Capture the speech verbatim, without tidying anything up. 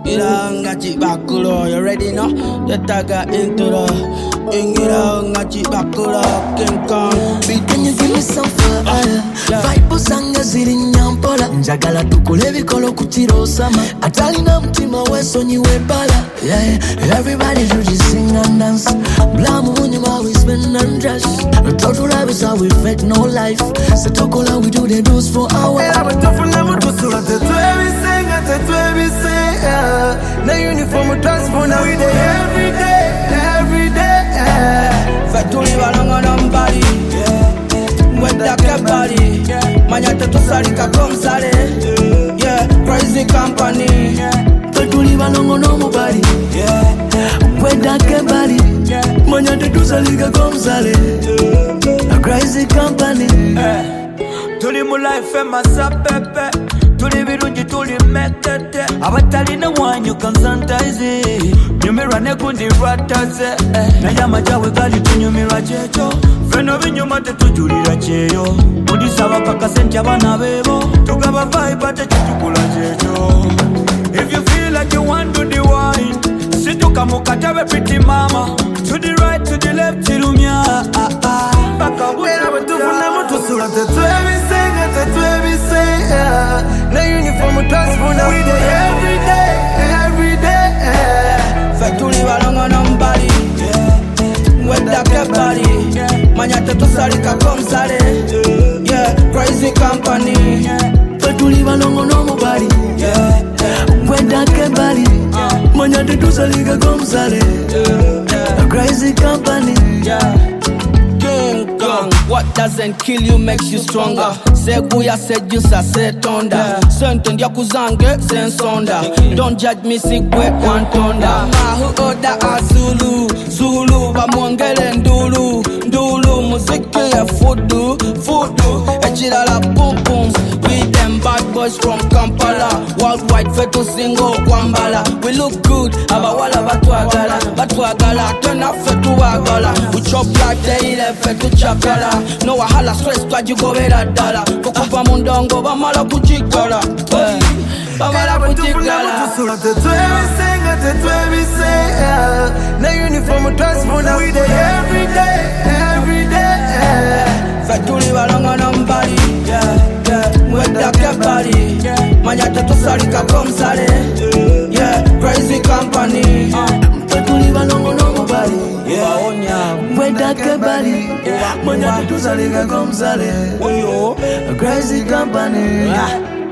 Iranga Chibakuro, you ready now? The tagger into the Ingiranga Chibakuro, King Kong. Can you give me some fire? Vibe sanga ziri nyampola njagala tukule bikolo kutiro sama atalina mtima weso nyiwe bala. Yeah, everybody should just sing and dance. Blamu unyuma we spin and dress. Total life is how we fake no life. Se tokola we do the do's for our. Yeah, but tough na mutu sura te twebi sing te twebi sing. Na uniform transport now we day every day, every day. Fatuli balanga nambali. Weda kebali, manyate tusalika komsale. Yeah, crazy company. Fatuli balongo no mobali. Weda kebali, manyate tusalika komsale. A crazy company. Tuli mu life emasa pepe. Tuli birungi tuli metete. Abatalina wanyu kansantize. Nyumira nekundi rataze. Na yama jawe gali tunyumira checho. Feno binyuma tetujulira cheyo. Mudisaba paka senti abana bebo. Tugaba vibe ate chitukula checho. If you feel like you want to the wine, situka mukatabe pretty mama. To the right, to the left, tilumia. Baka wera batufuna mutu sura tetwebi senga tetwebi senga. Na uniform transport now we day every day, every day. Fatuli balanga nambali. Weda kebali, manyate tusalika komsale. Yeah, crazy company. Fatuli balongo no mobali. Weda kebali, manyate tusalika komsale. A crazy company. King Kong, what doesn't kill you makes you stronger. Seguya said you sa setonda. Senten ya kuzange sensonda. Don't judge me sigwe wantonda. Mahu oda azulu, Zulu bamwongele ndulu, ndulu muziki ya fudu, fudu. Echilala pum pum. We them bad boys from Kampala. Worldwide fetu singo kwambala. We look good, abawala batwagala, batwagala. Tena fetu wagala. We chop like daily fetu chakala. No wahala stress kwa jugobera dala. Kukupa mundongo bamala kujikala. Bamala kujikala. Tusura tetwebi senga tetwebi senga. Na uniform transport now we day every day, every day. Fatuli balanga nambali. Weda kebali, manyate tusalika komsale. Yeah, crazy company. Fatuli balongo no mobali. Weda kebali, manyate tusalika komsale. A crazy company.